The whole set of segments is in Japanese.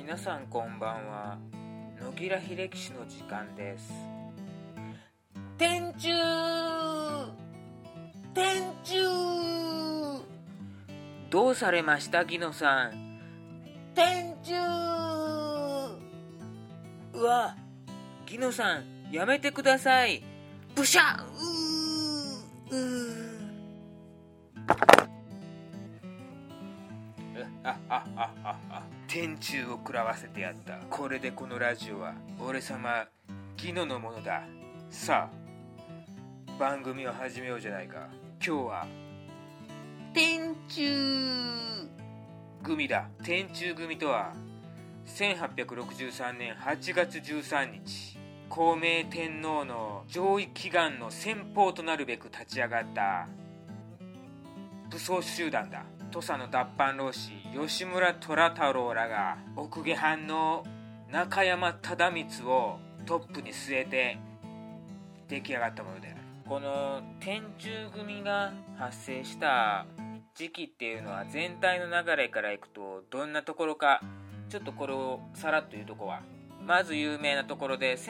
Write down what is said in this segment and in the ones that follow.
皆さんこんばんは。野木良秀樹氏の時間です。天中どうされましたギノさん。天中うわ、ギノさんやめてください。ブシャ天中を食らわせてやった。これでこのラジオは俺様ギノのものだ。さあ番組を始めようじゃないか。今日は天中組だ。天中組とは1863年8月13日孝明天皇の上位祈願の先鋒となるべく立ち上がった武装集団だ。土佐の脱藩浪士吉村虎太郎らが奥下藩の中山忠光をトップに据えて出来上がったものである。この天中組が発生した時期っていうのは全体の流れからいくとどんなところか、ちょっとこれをさらっと言うとこは、まず有名なところで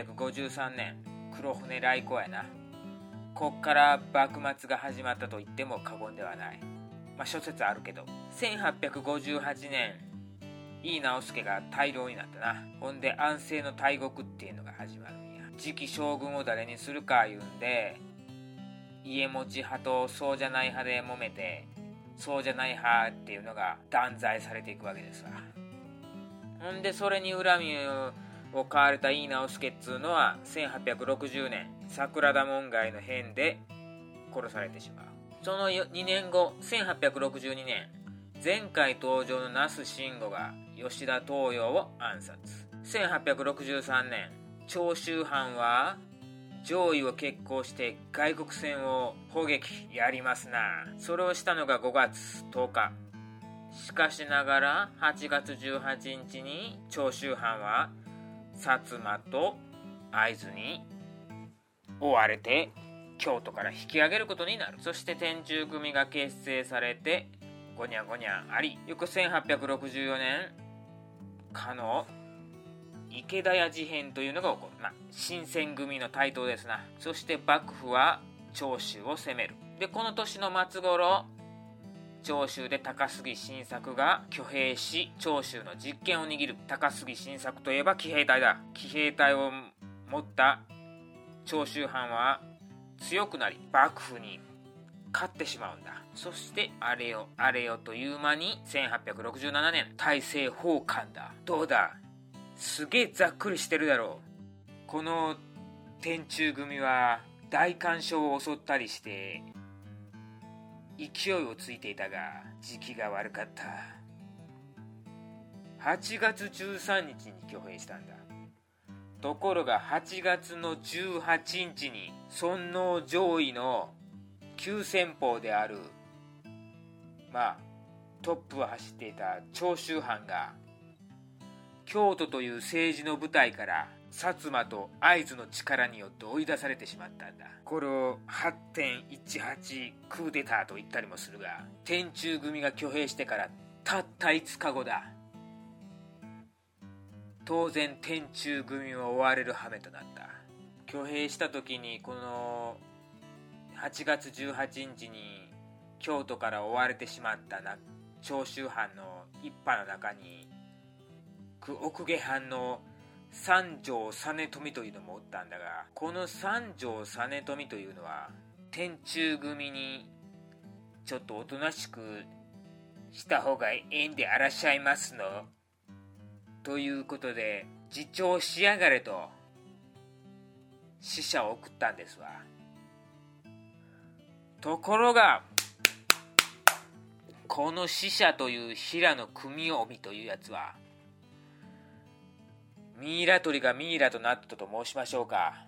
1853年黒船来航やな。こっから幕末が始まったと言っても過言ではない。諸説あるけど、1858年井伊直弼が大老になったな。ほんで安政の大獄っていうのが始まるんや。次期将軍を誰にするか言うんで、家持ち派とそうじゃない派で揉めて、そうじゃない派っていうのが断罪されていくわけですわ。ほんでそれに恨みを買われた井伊直弼っつうのは1860年桜田門外の変で殺されてしまう。その2年後1862年、前回登場の那須真吾が吉田東洋を暗殺。1863年長州藩は攘夷を決行して外国船を砲撃やりますな。それをしたのが5月10日。しかしながら8月18日に長州藩は薩摩と会津に追われて京都から引き上げることになる。そして天中組が結成されてごにゃごにゃあり、翌1864年かの池田屋事変というのが起こる。新選組の台頭ですな。そして幕府は長州を攻める。でこの年の末頃、長州で高杉晋作が挙兵し長州の実権を握る。高杉晋作といえば騎兵隊だ。騎兵隊を持った長州藩は強くなり幕府に勝ってしまうんだ。そしてあれよという間に1867年大政奉還だ。どうだ、すげえざっくりしてるだろう。この天中組は大干渉を襲ったりして勢いをついていたが時期が悪かった。8月13日に挙兵したんだ。ところが8月の18日に尊王攘夷の急先鋒であるトップを走っていた長州藩が京都という政治の舞台から薩摩と会津の力によって追い出されてしまったんだ。これを 8.18 クーデターと言ったりもするが、天中組が挙兵してからたった5日後だ。当然天中組は追われる羽目となった。挙兵した時にこの8月18日に京都から追われてしまった長州藩の一派の中に奥下藩の三条実富というのもおったんだが、この三条実富というのは天中組にちょっとおとなしくした方がええんであらっしゃいますのということで自重しやがれと使者を送ったんですわ。ところがこの使者という平野組臣というやつはミイラ取りがミイラとなったと申しましょうか。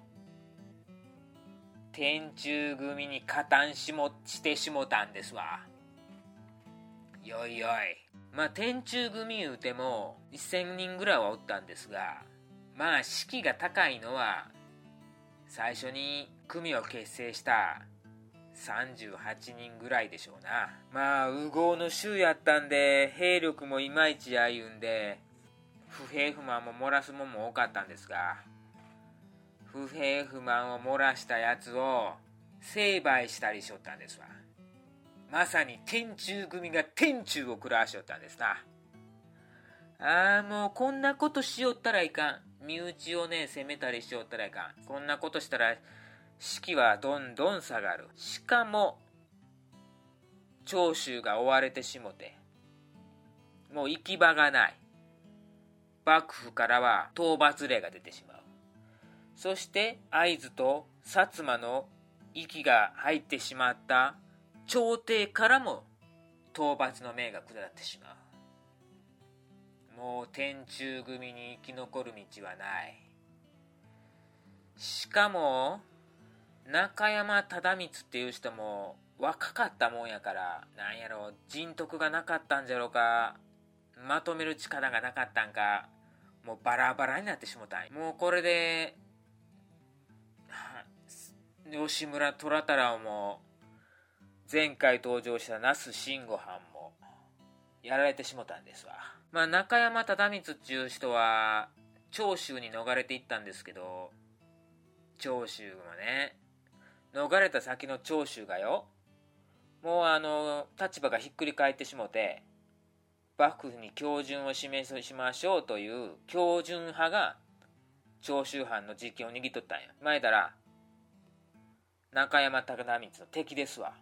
天中組に加担してしもたんですわ。よいよい。天中組言うても1000人ぐらいはおったんですが、士気が高いのは最初に組を結成した38人ぐらいでしょうな。烏合の衆やったんで兵力もいまいちやいうんで不平不満も漏らすもんも多かったんですが、不平不満を漏らしたやつを成敗したりしよったんですわ。まさに天中組が天中を食らわしよったんですな。もうこんなことしよったらいかん。身内をね責めたりしよったらいかん。こんなことしたら士気はどんどん下がる。しかも長州が追われてしもて、もう行き場がない。幕府からは討伐令が出てしまう。そして会津と薩摩の息が入ってしまった朝廷からも討伐の命が下ってしまう。もう天中組に生き残る道はない。しかも中山忠光っていう人も若かったもんやから、なんやろ、人徳がなかったんじゃろうか、まとめる力がなかったんか、もうバラバラになってしもたん。もうこれで吉村虎太郎も前回登場した那須慎吾藩もやられてしもたんですわ。中山忠光っていう人は長州に逃れていったんですけど、長州もね、逃れた先の長州がよ、もう立場がひっくり返ってしもて、幕府に恭順を示しましょうという恭順派が長州藩の実権を握っとったんや。前たら中山忠光の敵ですわ。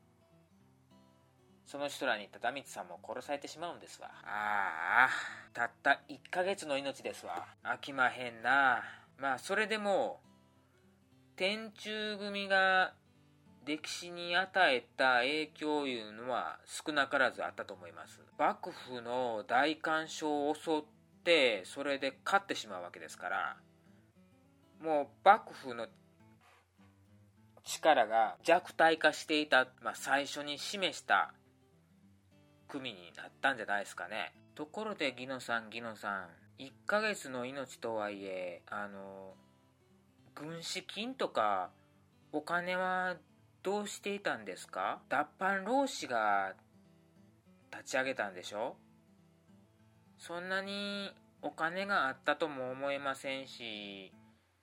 その人らに忠光さんも殺されてしまうんですわ。たった1ヶ月の命ですわ。飽きまへんな。それでも天中組が歴史に与えた影響いうのは少なからずあったと思います。幕府の大官将を襲ってそれで勝ってしまうわけですから、もう幕府の力が弱体化していた、最初に示した組になったんじゃないですかね。ところでギノさん1ヶ月の命とはいえ軍資金とかお金はどうしていたんですか？脱藩浪士が立ち上げたんでしょ？そんなにお金があったとも思えませんし、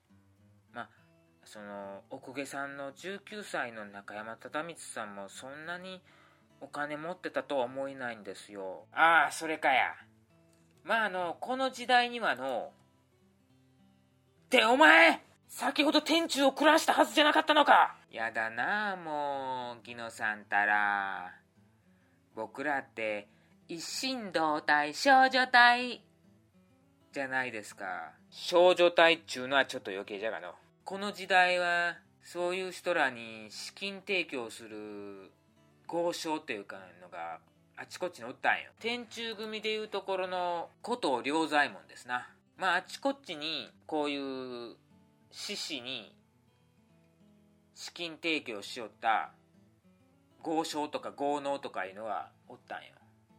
その奥下さんの19歳の中山忠光さんもそんなにお金持ってたとは思えないんですよ。それかや。この時代にはってお前先ほど天中を暮らしたはずじゃなかったのか。やだなもうギノさんたら。僕らって一心同体少女隊じゃないですか。少女隊っちゅうのはちょっと余計じゃがの。この時代はそういう人らに資金提供する豪商っていうかのがあちこちにおったんよ。天中組でいうところの古藤良左衛門ですな。あちこちにこういう志士に資金提供しよった豪商とか豪農とかいうのはおったんよ。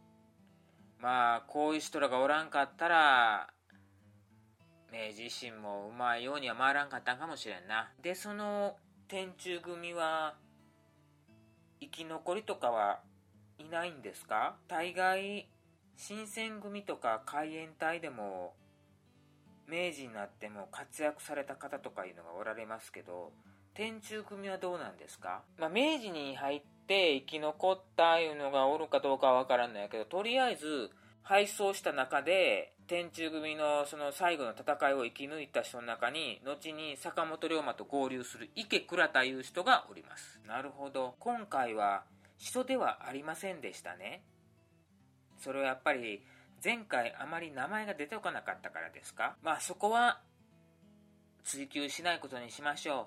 こういう人らがおらんかったら明治維新もうまいようには回らんかったんかもしれんな。でその天中組は生き残りとかはいないんですか？大概新選組とか海援隊でも明治になっても活躍された方とかいうのがおられますけど、天中組はどうなんですか？明治に入って生き残ったいうのがおるかどうかは分からんのやけど、とりあえず敗走した中で天中組のその最後の戦いを生き抜いた人の中に後に坂本龍馬と合流する池倉太いう人がおります。なるほど、今回は人ではありませんでしたね。それはやっぱり前回あまり名前が出てこなかったからですか？そこは追求しないことにしましょ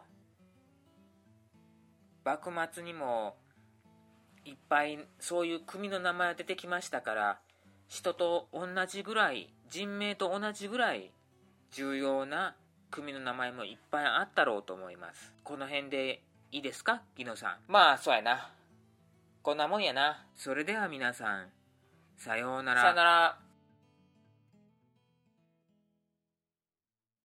う。幕末にもいっぱいそういう組の名前が出てきましたから、人と同じぐらい、人名と同じぐらい重要な組の名前もいっぱいあったろうと思います。この辺でいいですか、ギノさん。そうやな、こんなもんやな。それでは皆さん、さようなら。さようなら。